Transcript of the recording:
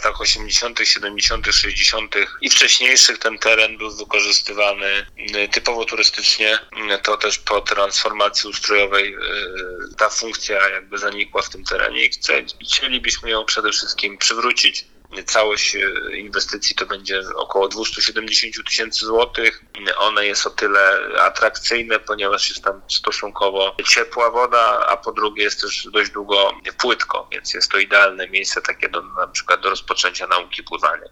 latach 80., 70., 60. i wcześniejszych ten teren był wykorzystywany typowo turystycznie. To też po transformacji ustrojowej ta funkcja jakby zanikła w tym terenie i chcielibyśmy ją przede wszystkim przywrócić. Całość inwestycji to będzie około 270 000 złotych. One jest o tyle atrakcyjne, ponieważ jest tam stosunkowo ciepła woda, a po drugie jest też dość długo płytko, więc jest to idealne miejsce takie na przykład do rozpoczęcia nauki pływania.